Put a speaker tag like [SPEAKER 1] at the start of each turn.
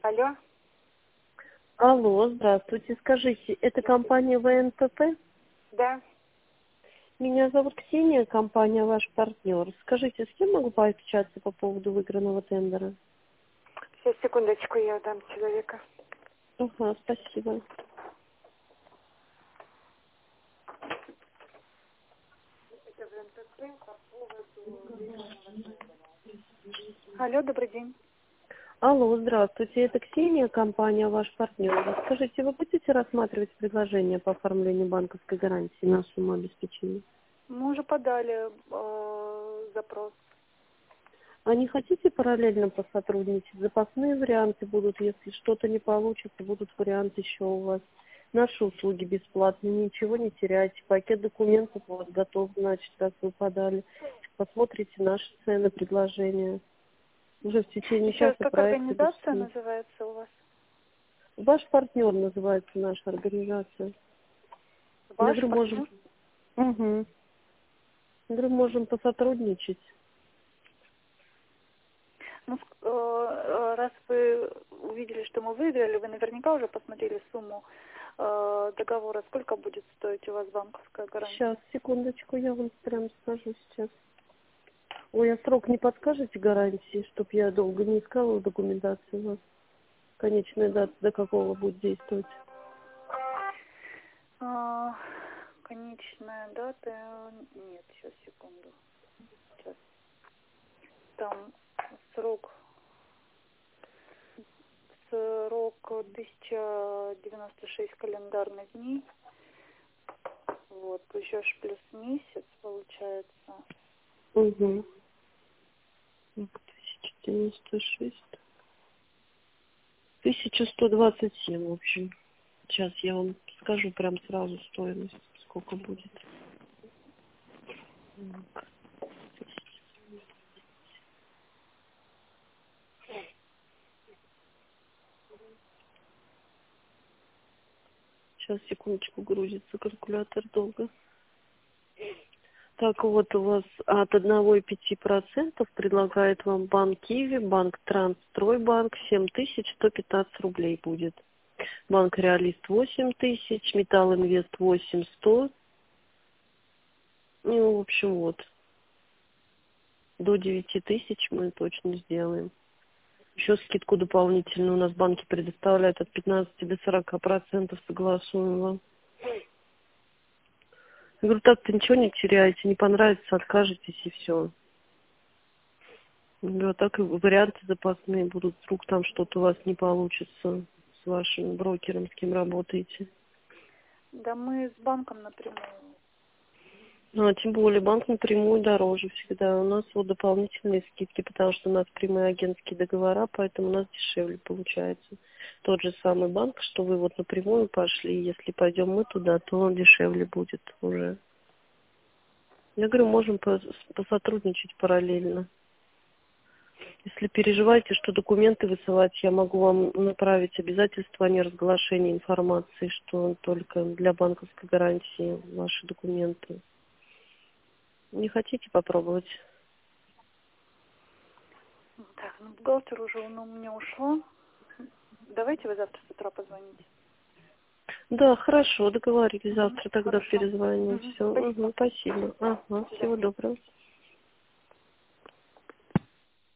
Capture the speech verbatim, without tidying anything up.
[SPEAKER 1] Алло.
[SPEAKER 2] Алло, здравствуйте. Скажите, это компания вэ эн пэ пэ?
[SPEAKER 1] Да.
[SPEAKER 2] Меня зовут Ксения, компания ваш партнер. Скажите, с кем могу пообщаться по поводу выигранного тендера?
[SPEAKER 1] Сейчас, секундочку, я дам человека.
[SPEAKER 2] Ага, спасибо.
[SPEAKER 1] Алло, добрый день.
[SPEAKER 2] Алло, здравствуйте. Это Ксения, компания ваш партнер. Скажите, вы будете рассматривать предложение по оформлению банковской гарантии на сумму обеспечения?
[SPEAKER 1] Мы уже подали э, запрос.
[SPEAKER 2] А не хотите параллельно посотрудничать? Запасные варианты будут, если что-то не получится, будут варианты еще у вас. Наши услуги бесплатные, ничего не теряйте. Пакет документов у вас готов, значит, раз вы подали. Посмотрите наши цены, предложения. Уже в течение
[SPEAKER 1] Еще раз,
[SPEAKER 2] часа
[SPEAKER 1] как
[SPEAKER 2] проекты
[SPEAKER 1] организация
[SPEAKER 2] дошли.
[SPEAKER 1] называется у вас?
[SPEAKER 2] Ваш партнер называется наша организация. Я
[SPEAKER 1] Ваш
[SPEAKER 2] говорю, можем,
[SPEAKER 1] партнер?
[SPEAKER 2] угу. Я говорю, можем посотрудничать.
[SPEAKER 1] Ну, ск- э, э, раз вы увидели, что мы выиграли, вы наверняка уже посмотрели сумму э, договора. Сколько будет стоить у вас банковская гарантия?
[SPEAKER 2] Сейчас, секундочку, я вам прям скажу сейчас. Ой, а срок не подскажете гарантии, чтоб я долго не искала в документации у вас? Конечная дата до какого будет действовать?
[SPEAKER 1] А, конечная дата... Нет, сейчас, секунду. Сейчас. Там срок... Срок тысяча девяносто шесть календарных дней. Вот, еще ж плюс месяц получается.
[SPEAKER 2] Угу. тысяча девяносто шесть. тысяча сто двадцать семь, в общем. Сейчас я вам скажу прям сразу стоимость, сколько будет. Сейчас, секундочку, грузится калькулятор долго. Так вот, у вас от одного и пяти процентов предлагает вам банк Киви, банк Трансстройбанк семь тысяч сто пятнадцать рублей будет. Банк Реалист восемь тысяч, Металл Инвест восемь сто. Ну, в общем, вот. До девяти тысяч мы точно сделаем. Еще скидку дополнительную у нас банки предоставляют от пятнадцати до сорока процентов согласуемо. Я говорю, так-то ничего не теряете, не понравится, откажетесь и все. Ну, а так и варианты запасные будут, вдруг там что-то у вас не получится с вашим брокером, с кем работаете.
[SPEAKER 1] Да мы с банком напрямую.
[SPEAKER 2] Ну, а тем более банк напрямую дороже всегда. У нас вот дополнительные скидки, потому что у нас прямые агентские договора, поэтому у нас дешевле получается. Тот же самый банк, что вы вот напрямую пошли, если пойдем мы туда, то он дешевле будет уже. Я говорю, можем пос- посотрудничать параллельно. Если переживаете, что документы высылать, я могу вам направить обязательства о неразглашении информации, что только для банковской гарантии ваши документы. Не хотите попробовать?
[SPEAKER 1] Так, ну бухгалтер уже ну, у меня ушло. Давайте вы завтра с утра позвоните.
[SPEAKER 2] Да, хорошо, договорились.
[SPEAKER 1] Мгм,
[SPEAKER 2] Завтра тогда
[SPEAKER 1] хорошо.
[SPEAKER 2] перезвоним.
[SPEAKER 1] Мгм,
[SPEAKER 2] Все,
[SPEAKER 1] спасибо.
[SPEAKER 2] угу, спасибо. Ага,
[SPEAKER 1] До свидания.
[SPEAKER 2] всего доброго.